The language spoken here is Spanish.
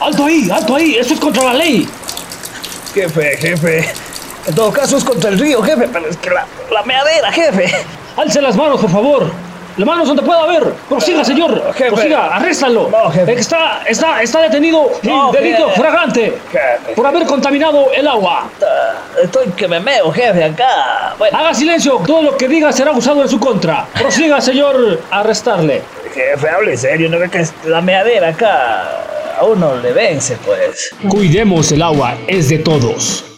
¡Alto ahí! ¡Eso es contra la ley! Jefe. En todo caso es contra el río, jefe, pero es que la meadera, jefe. ¡Alce las manos, por favor! ¡Las manos donde pueda ver! ¡Prosiga, señor! Jefe. ¡Prosiga! ¡Arréstalo! No, jefe. Está detenido No, delito jefe. flagrante Jefe. por haber contaminado el agua. Estoy que me meo, jefe, acá. Bueno, Haga silencio, todo lo que diga será usado en su contra. Prosiga, señor, a arrestarle. jefe, hable serio, no ve que la meadera acá a uno le vence, pues. Cuidemos el agua, es de todos.